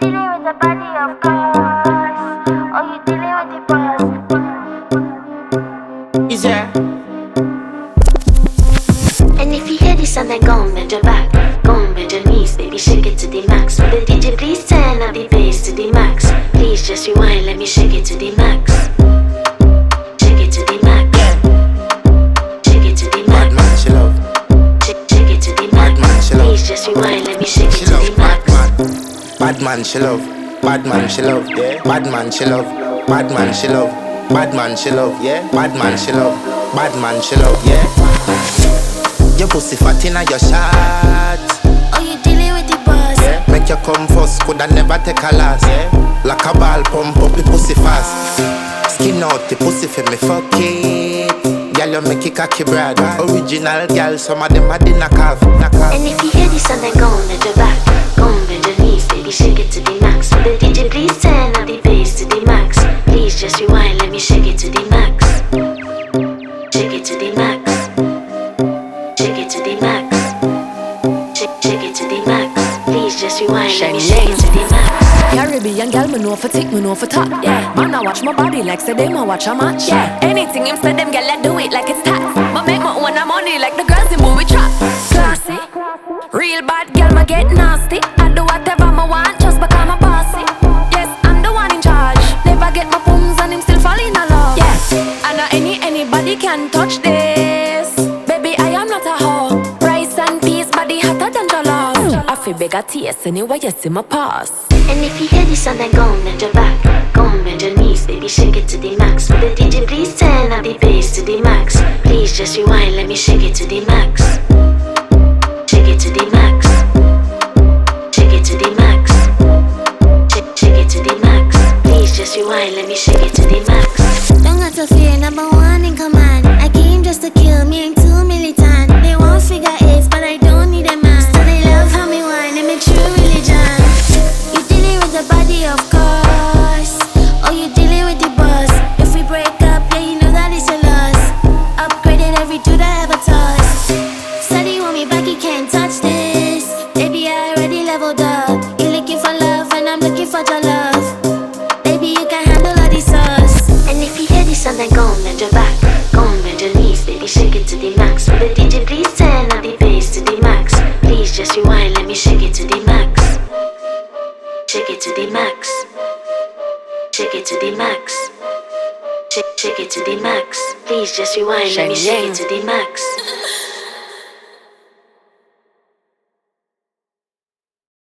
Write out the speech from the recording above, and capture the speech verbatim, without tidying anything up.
dealing with the body of course, or you dealing with the boss. Is there? And if you hear this and then go and bend your back, go and bend your knees, baby, shake it to the max. Will the D J please turn up the bass to the max? Please just rewind, let me shake it to the max. Shake it to the max. Shake it to the max. Bad man, she love. Shake, shake it to the max. Bad man, she love. Please just rewind, let me shake it She to love. the max. Bad man. Bad man, she love. Bad man, she love. Yeah. Bad man, she love. Bad man, she love. Bad man, she love. Yeah. Bad man, she love. Bad man, she love. Yeah. Your pussy fat inna your shot. Oh, you dealing with the boss? Yeah. Make you come first, coulda never take a last. Yeah. Like a ball pump up the pussy fast. Skin out the pussy for me fuck it. Girl, you make it cocky brad. Original girl, some of them a dinner calf. And if you hear this and then go and bend your back, go and bend your knees, baby, shake it to the max. Will the D J please turn up the bass to the max? Please just rewind, let me shake it to the max. Shake it to the max. Shake it to the max. Shake, shake it to the max. Please just rewind, let me shake it to the max. Caribbean girl, me know for tick, me know for top. Yeah, man, I watch my body like say them I watch a match. Yeah, anything him say them girl, I do it like it's tax. But make my own money like the girls in movie trap. Classy, real bad girl, me get nasty. I do whatever I want just because I'm bossy. Yes, I'm the one in charge. Never get my pums and him still fall in love. Yeah, I know any anybody can touch this. Baby, I am not a hoe. Rice and peas, body hotter than jollof. I feel big a taste anyway, you see my pass. And if you hear this and then go and bend your back, go and bend your knees, baby, shake it to the max. Will the D J please turn up the bass to the max? Please just rewind, let me shake it to the max. Shake it to the max. Shake it to the max. Shake, shake it to the max. Please just rewind, let me shake it to the max. Don't got to fear, number one in command. I came just to kill, me ain't too militant. They won't figure eight, but I don't need a man. So they love how me whine, they make true religion. You dealing with the body, of course, or you dealing with the boss. If we break up, yeah, you know that it's a loss. Upgraded every dude I ever touched. Said he want me back, he can't touch this. Baby, I already leveled up. You looking for love, and I'm looking for your love. Baby, you can handle all the sauce. And if you hear this and then go and bend your back, go and bend your knees, baby, shake it to the max. Will the D J please turn up the bass to the max? Please just rewind, let me shake it to the max. Shake it to the max. Shake it to the max. Shake, shake it to the max. Please just rewind, let me shake it to the max.